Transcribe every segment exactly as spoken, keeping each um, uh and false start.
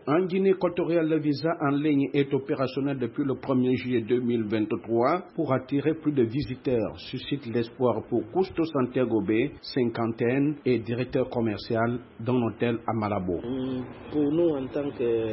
En Guinée équatoriale, le visa en ligne est opérationnel depuis le premier juillet deux mille vingt-trois pour attirer plus de visiteurs, suscite l'espoir pour Cousteau Santiago Bay, cinquantaine et directeur commercial d'un hôtel à Malabo. Pour nous, en tant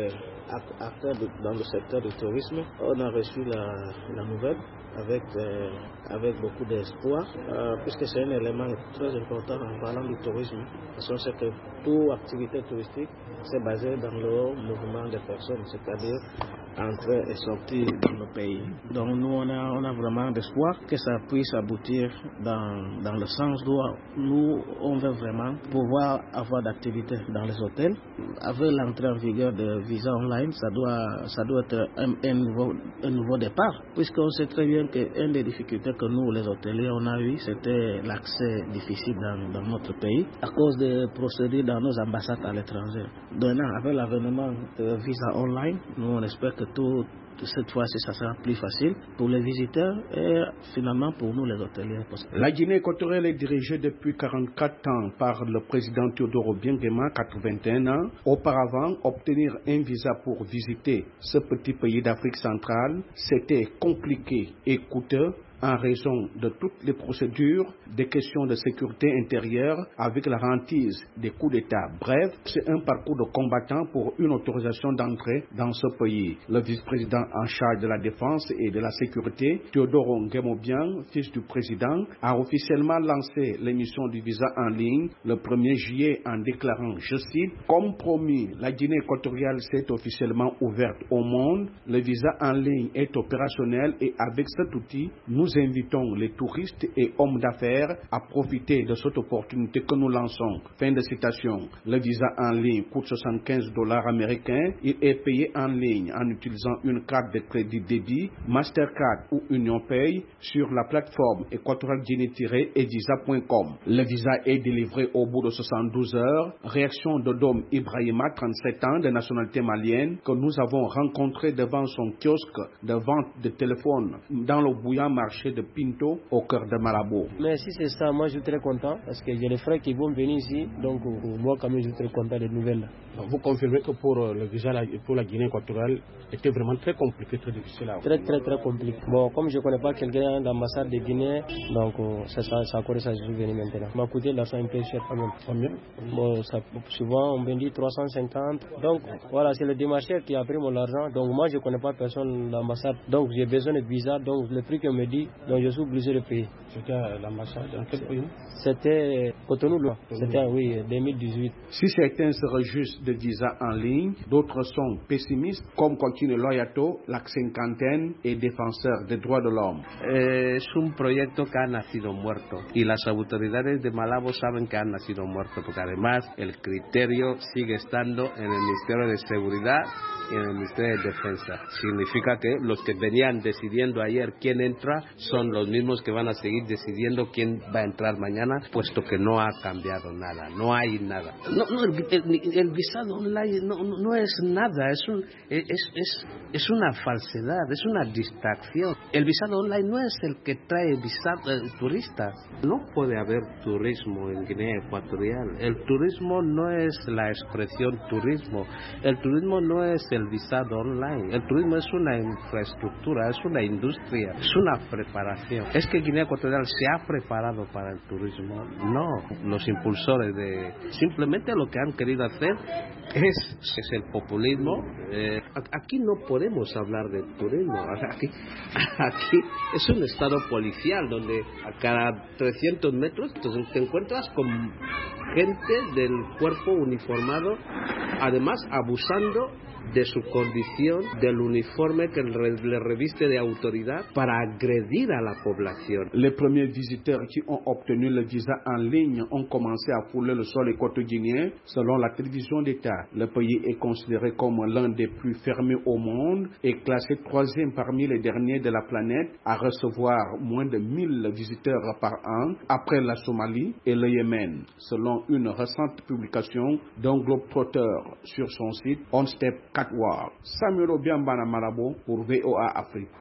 qu'acteurs dans le secteur du tourisme, on a reçu la, la nouvelle avec, euh, avec beaucoup d'espoir, euh, puisque c'est un élément très important en parlant du tourisme. Parce qu'on sait que toute activité touristique, c'est basé dans le mouvement des personnes, c'est-à-dire entrer et sortir dans le pays. Donc nous, on a, on a vraiment d'espoir que ça puisse aboutir dans, dans le sens d'où nous, on veut vraiment pouvoir avoir d'activités dans les hôtels. Avec l'entrée en vigueur de visa online, ça doit, ça doit être un, un, nouveau, un nouveau départ, puisqu'on sait très bien qu'une des difficultés que nous, les hôteliers, on a eu, c'était l'accès difficile dans, dans notre pays à cause des procédures dans nos ambassades à l'étranger. Maintenant, avec l'avènement de visa online, nous, on espère que tout, cette fois-ci, ça sera plus facile pour les visiteurs et finalement pour nous, les hôteliers. La Guinée équatoriale est dirigée depuis quarante-quatre ans par le président Teodoro Obiang-Nguema, quatre-vingt-un ans. Auparavant, obtenir un visa pour visiter ce petit pays d'Afrique centrale, c'était compliqué et coûteux en raison de toutes les procédures, des questions de sécurité intérieure avec la hantise des coups d'État. Bref, c'est un parcours de combattant pour une autorisation d'entrée dans ce pays. Le vice-président en charge de la défense et de la sécurité, Teodoro Obiang, fils du président, a officiellement lancé l'émission du visa en ligne le premier juillet en déclarant, je cite, « Comme promis, la Guinée équatoriale s'est officiellement ouverte au monde. Le visa en ligne est opérationnel et avec cet outil, nous Nous invitons les touristes et hommes d'affaires à profiter de cette opportunité que nous lançons. » Fin de citation. Le visa en ligne coûte soixante-quinze dollars américains. Il est payé en ligne en utilisant une carte de crédit débit, Mastercard ou Union Pay sur la plateforme équatorial guinée tiret evisa point com. Le visa est délivré au bout de soixante-douze heures. Réaction de Dom Ibrahima, trente-sept ans, de nationalité malienne, que nous avons rencontré devant son kiosque de vente de téléphone dans le bouillant marché de Pinto au cœur de Malabo. Mais si c'est ça, moi je suis très content parce que j'ai des frères qui vont venir ici, donc moi quand même je suis très content des nouvelles. Vous confirmez que pour le visa pour la Guinée équatoriale était vraiment très compliqué, très difficile à avoir. Très très très compliqué. Bon, comme je ne connais pas quelqu'un d'ambassade de Guinée, donc c'est ça, ça a ça je suis venu maintenant. Ça m'a coûté l'argent un peu cher quand même. Combien? Bon, ça, souvent on me dit trois cent cinquante. Donc voilà, c'est le démarcheur qui a pris mon argent. Donc moi je ne connais pas personne d'ambassade, donc j'ai besoin de visa, donc le prix qu'on me dit, donc je suis obligé de payer. C'était à l'ambassade dans quel pays? C'était Cotonou, c'était oui, deux mille dix-huit. Si certains se réjouissent de visa en ligne, d'autres sont pessimistes, comme Joaquín Loyato, la cinquantaine et défenseur des droits de l'homme. Es un proyecto que ha nacido muerto y las autoridades de Malabo saben que ha nacido muerto porque además el criterio sigue estando en el Ministerio de Seguridad y en el Ministerio de Defensa. Significa que los que venían decidiendo ayer quién entra son los mismos que van a seguir decidiendo quién va a entrar mañana, puesto que no ha cambiado nada, no hay nada. No, no, el, el, el visado online no, no, no es nada, es, un, es, es, es una falsedad, es una distracción. El visado online no es el que trae visado, eh, turistas. No puede haber turismo en Guinea Ecuatorial. El turismo no es la expresión turismo. El turismo no es el visado online. El turismo es una infraestructura, es una industria, es una preparación. ¿Es que Guinea Ecuatorial se ha preparado para el turismo? No. Los impulsores de... Simplemente lo que han querido hacer es, es el populismo. Eh, aquí no podemos hablar de turismo. Aquí, aquí es un estado policial donde a cada trescientos metros te encuentras con gente del cuerpo uniformado, además abusando de su condición, del uniforme que le reviste de autoridad para agredir a la población. Les premiers visiteurs qui ont obtenu le visa en ligne ont commencé à fouler le sol équato-guinéen. Selon la télévision d'État, le pays est considéré comme l'un des plus fermés au monde et classé troisième parmi les derniers de la planète à recevoir moins de mille visiteurs par an après la Somalie et le Yémen, selon une récente publication d'un globetrotter sur son site On Step Catwalk. Samuel Obiambana Malabo pour V O A Afrique.